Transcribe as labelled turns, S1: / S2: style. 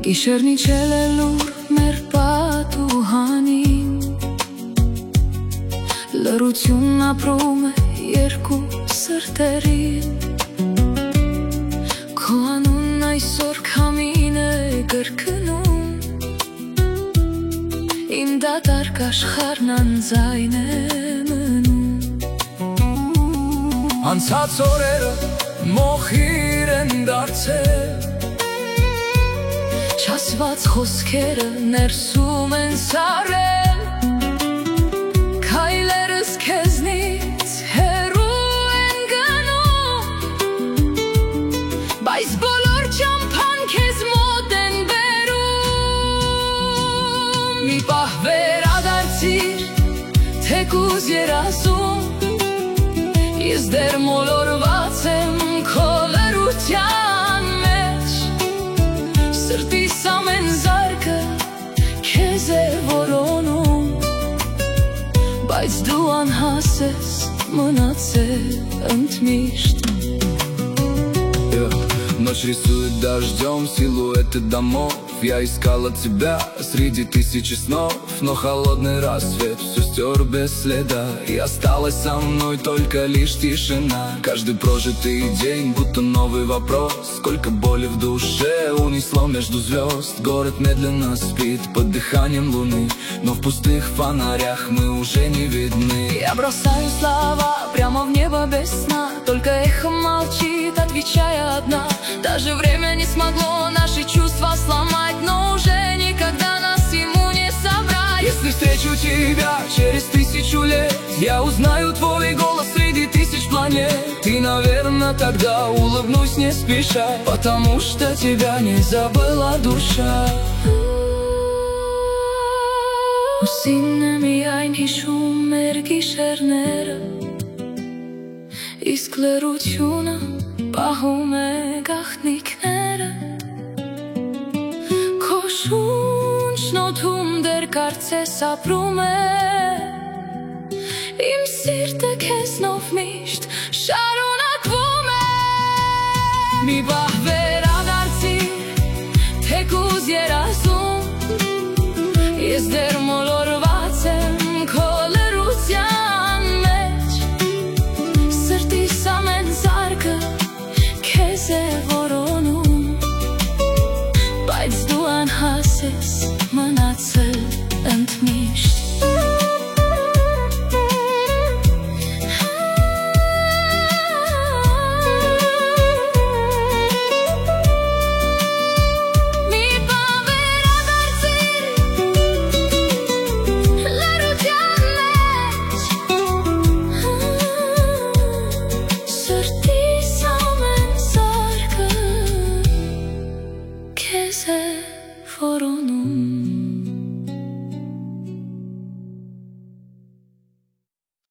S1: Գիշերնիչելելուր մեր պատուհանին Լռությունն ապրում է երկու սրտերին Քո անունն այսօր քամին է կրկնում Իմ դատարկ աշխարհն անձայն է մնում
S2: Անցած օրերը մոխիր են դարձել
S1: Չասված խոսքերը ներսում են սառել Քայլերս քեզնից հեռու են գնում Բայց բոլոր ճամփան քեզ մոտ են բերում Մի պահ վերադարձիր, թեկուզ երազում Ես դեռ մոլորված եմ քո լռության մեջ Սրտիս ամեն զարկը քեզ է որոնում Բայց դու անհասես մնացել ընդմիշտ
S2: Ночь рисует дождем силуэты домов Я искала тебя среди тысячи снов Но холодный рассвет все стер без следа И осталась со мной только лишь тишина Каждый прожитый день будто новый вопрос Сколько боли в душе унесло между звезд Город медленно спит под дыханием луны Но в пустых фонарях мы уже не видны
S1: Я бросаю слова прямо в небо без сна Только эхо молчит, отвечая одна Даже время не смогло наши чувства сломать Но уже никогда нас ему не собрать
S2: Если встречу тебя через 1000 лет Я узнаю твой голос среди тысяч планет И, наверное, тогда улыбнусь не спеша Потому что тебя не забыла душа
S1: Ուսինն է միայն հիշում մեր գիշերները Իսկ լռությունը պահում է գաղտնիքները Քո շունչն օդում դեռ կարծես ապրում է Իմ սիրտը քեզնով միշտ շարունակվում է Մի պահ վերադարձիր, թեկուզ երազում Ես դեռ մոլորված եմ քո լռության մեջ Սրտիս ամեն զարկը քեզ է որոնում Բայց դու անհասես մնացել ընդմիշտ Քեզ է որոնում